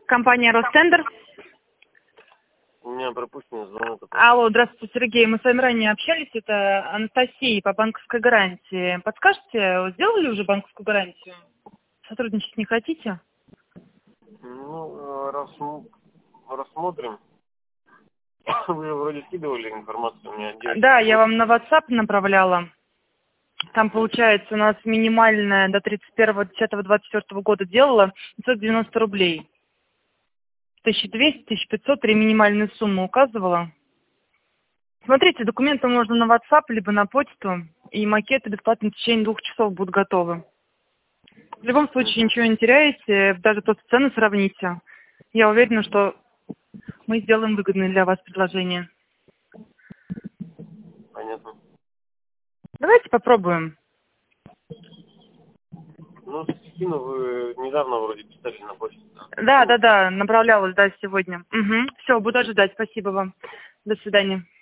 Компания «Ростендер». У меня пропущенный звонок. Алло, здравствуйте, Сергей. Мы с вами ранее общались. Это Анастасия по банковской гарантии. Подскажете, сделали уже банковскую гарантию? Сотрудничать не хотите? Ну, рассмотрим. Вы вроде скидывали информацию у меня. Да, я вам на WhatsApp направляла. Там, получается, у нас минимальная до 31.10.24 года делала 590 рублей. 1200, 1500, 3 минимальные суммы указывала. Смотрите, документы можно на WhatsApp, либо на почту, и макеты бесплатно в течение 2 часов будут готовы. В любом случае ничего не теряете, даже просто цены сравните. Я уверена, что мы сделаем выгодное для вас предложение. Понятно. Давайте попробуем. Ну, Кристину вы недавно вроде писали на почту. Да? Да, направлялась, сегодня. Угу. Все, буду ожидать. Спасибо вам. До свидания.